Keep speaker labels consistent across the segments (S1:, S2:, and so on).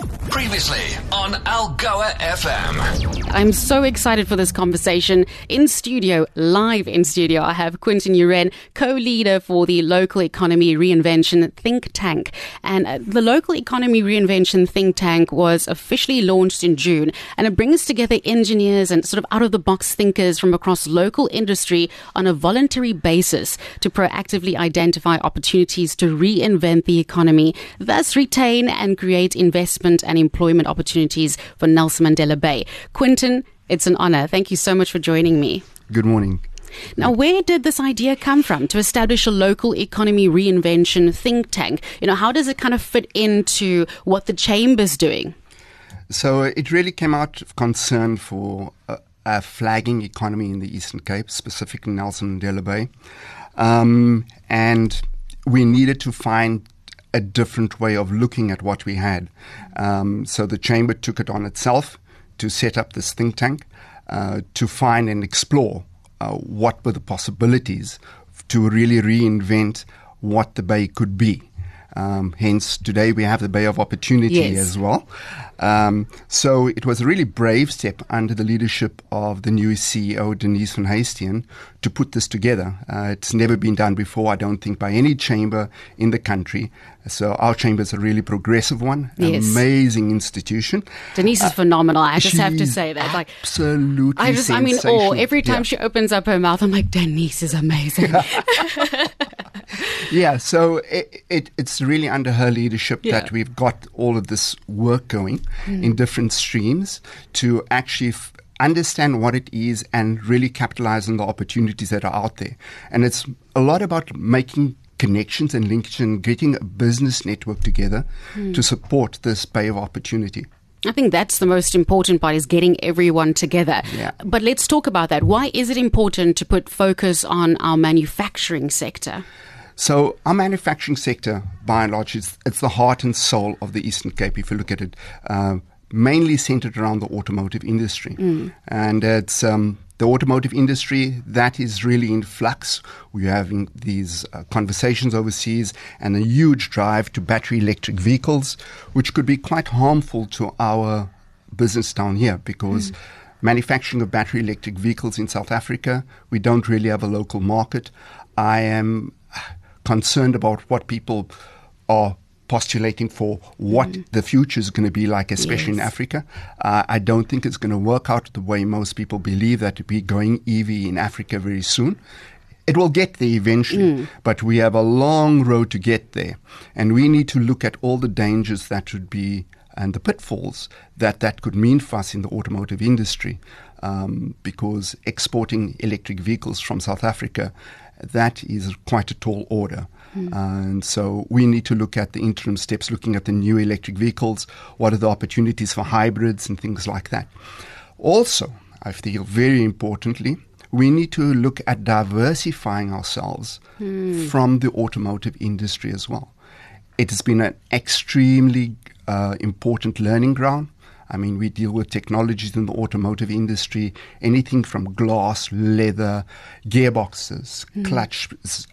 S1: Previously on Algoa FM.
S2: I'm so excited for this conversation. Live in studio, I have Quinton Uren, co-leader for the Local Economy Reinvention Think Tank. And the Local Economy Reinvention Think Tank was officially launched in June, and it brings together engineers and sort of out-of-the-box thinkers from across local industry on a voluntary basis to proactively identify opportunities to reinvent the economy, thus retain and create investment and employment opportunities for Nelson Mandela Bay. Quinton, it's an honor. Thank you so much for joining me.
S3: Good morning.
S2: Now, where did this idea come from to establish a local economy reinvention think tank? How does it kind of fit into what the Chamber's doing?
S3: So it really came out of concern for a flagging economy in the Eastern Cape, specifically Nelson Mandela Bay. And we needed to find a different way of looking at what we had. So the Chamber took it on itself to set up this think tank to find and explore what were the possibilities to really reinvent what the Bay could be. Hence, today we have the Bay of Opportunity as well. So it was a really brave step under the leadership of the new CEO, Denise van Heestien, to put this together. It's never been done before, I don't think, by any chamber in the country. So our chamber is a really progressive one, amazing institution.
S2: Denise is phenomenal. I just have to say that.
S3: Absolutely
S2: I'm in awe. Every time she opens up her mouth, I'm like, Denise is amazing.
S3: Yeah, so it's really under her leadership that we've got all of this work going in different streams to actually understand what it is and really capitalize on the opportunities that are out there. And it's a lot about making connections and linkage and getting a business network together to support this Bay of Opportunity.
S2: I think that's the most important part, is getting everyone together.
S3: Yeah.
S2: But let's talk about that. Why is it important to put focus on our manufacturing sector?
S3: So our manufacturing sector, by and large, it's the heart and soul of the Eastern Cape, if you look at it, mainly centered around the automotive industry. And it's the automotive industry that is really in flux. We're having these conversations overseas and a huge drive to battery electric vehicles, which could be quite harmful to our business down here because manufacturing of battery electric vehicles in South Africa, we don't really have a local market. I am concerned about what people are postulating for what the future is going to be like, especially in Africa. I don't think it's going to work out the way most people believe, that we're going EV in Africa very soon. It will get there eventually, but we have a long road to get there. And we need to look at all the dangers that would be and the pitfalls that could mean for us in the automotive industry, because exporting electric vehicles from South Africa, that is quite a tall order. And so we need to look at the interim steps, looking at the new electric vehicles, what are the opportunities for hybrids and things like that. Also, I feel very importantly, we need to look at diversifying ourselves from the automotive industry as well. It has been an extremely important learning ground. I mean, we deal with technologies in the automotive industry, anything from glass, leather, gearboxes, clutch,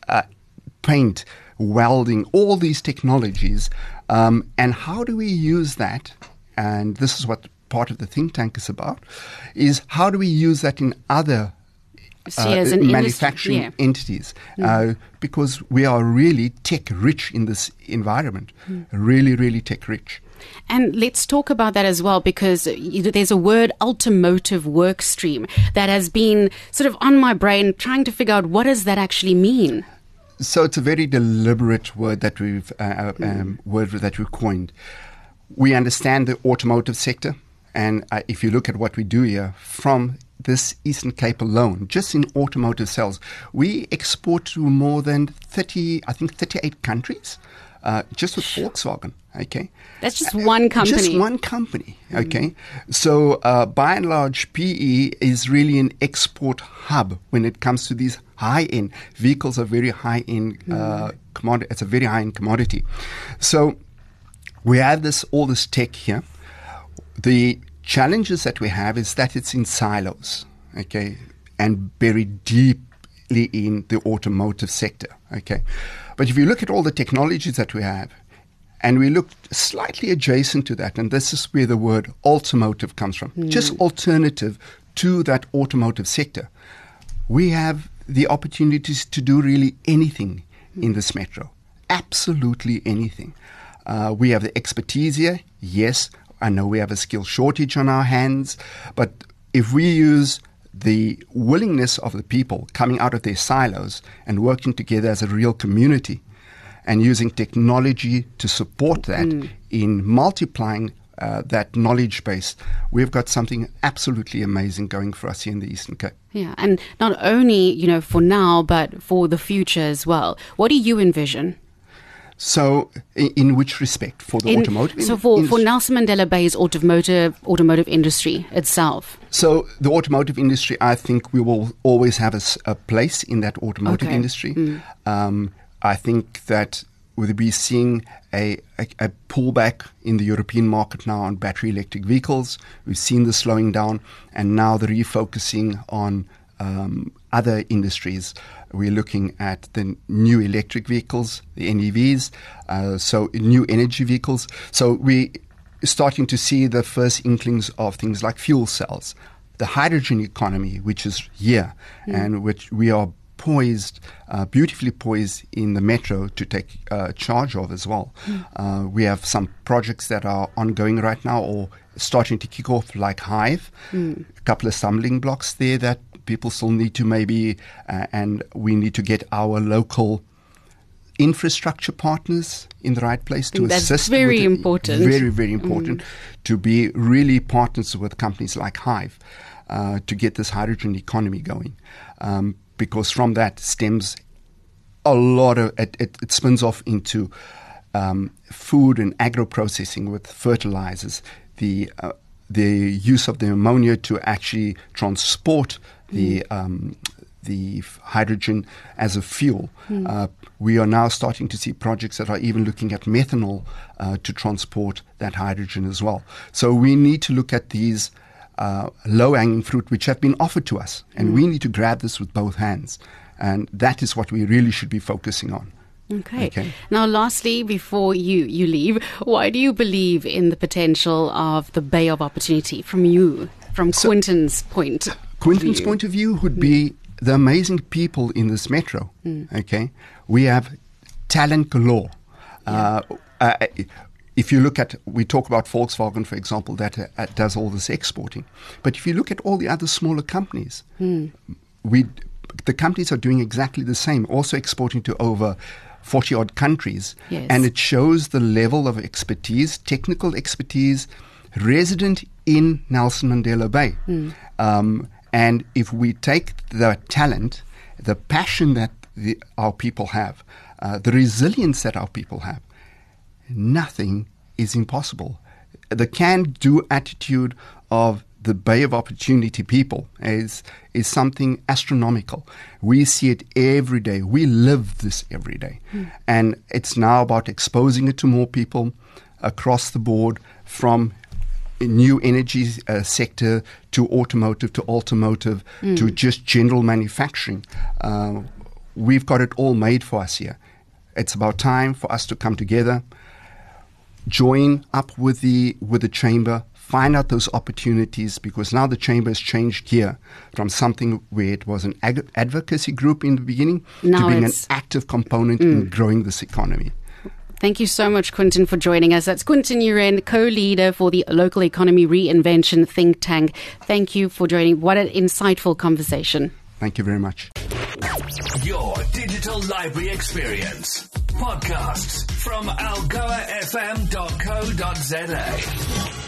S3: paint, welding, all these technologies. And how do we use that? And this is what part of the think tank is about, is how do we use that in other manufacturing entities? Because we are really tech-rich in this environment, really, really tech-rich.
S2: And let's talk about that as well, because there's a word, automotive work stream, that has been sort of on my brain, trying to figure out what does that actually mean.
S3: So it's a very deliberate word that we've coined. We understand the automotive sector, and if you look at what we do here from this Eastern Cape alone, just in automotive sales, we export to more than 38 countries, just with Volkswagen. Okay,
S2: that's just one company.
S3: Just one company. Okay, so by and large, PE is really an export hub when it comes to these high-end vehicles. Are very high-end commodity. It's a very high-end commodity. So we have all this tech here. The challenges that we have is that it's in silos. Okay, and buried deeply in the automotive sector. Okay, but if you look at all the technologies that we have, And we looked slightly adjacent to that, and this is where the word automotive comes from, just alternative to that automotive sector. We have the opportunities to do really anything in this metro, absolutely anything. We have the expertise here. Yes, I know we have a skill shortage on our hands, but if we use the willingness of the people coming out of their silos and working together as a real community and using technology to support that in multiplying that knowledge base, we've got something absolutely amazing going for us here in the Eastern Cape.
S2: Yeah, and not only, for now, but for the future as well. What do you envision?
S3: So, in which respect? For the automotive industry?
S2: So, for Nelson Mandela Bay's automotive industry itself? So,
S3: the automotive industry, I think we will always have a place in that automotive industry. I think that we'll be seeing a pullback in the European market now on battery electric vehicles. We've seen the slowing down, and now the refocusing on other industries. We're looking at the new electric vehicles, the NEVs, so new energy vehicles. So we're starting to see the first inklings of things like fuel cells, the hydrogen economy, which is here, and which we are poised, beautifully poised in the metro to take charge of as well. We have some projects that are ongoing right now or starting to kick off, like Hive, a couple of stumbling blocks there that people still need to maybe, and we need to get our local infrastructure partners in the right place to assist.
S2: That's very important.
S3: Very, very important to be really partners with companies like Hive to get this hydrogen economy going. Because from that stems a lot of, it spins off into food and agro-processing with fertilizers, the use of the ammonia to actually transport the hydrogen as a fuel. We are now starting to see projects that are even looking at methanol to transport that hydrogen as well. So we need to look at these low-hanging fruit which have been offered to us, and we need to grab this with both hands. And that is what we really should be focusing on.
S2: Okay. Now, lastly, before you leave, why do you believe in the potential of the Bay of Opportunity from Quinton's point?
S3: Quinton's point of view would be the amazing people in this metro. Okay, we have talent galore. If you look at, we talk about Volkswagen, for example, that does all this exporting. But if you look at all the other smaller companies, the companies are doing exactly the same, also exporting to over 40-odd countries.
S2: Yes.
S3: And it shows the level of expertise, technical expertise, resident in Nelson Mandela Bay. And if we take the talent, the passion that our people have, the resilience that our people have, nothing is impossible. The can-do attitude of the Bay of Opportunity people is something astronomical. We see it every day. We live this every day. And it's now about exposing it to more people across the board, from new energy sector to automotive to automotive to just general manufacturing. We've got it all made for us here. It's about time for us to come together, join up with the chamber, find out those opportunities, because now the chamber has changed gear from something where it was an advocacy group in the beginning to being an active component in growing this economy.
S2: Thank you so much, Quinton, for joining us. That's Quinton Uren, co-leader for the Local Economy Reinvention Think Tank. Thank you for joining. What an insightful conversation.
S3: Thank you very much.
S1: Your digital library experience. Podcasts from algoafm.co.za.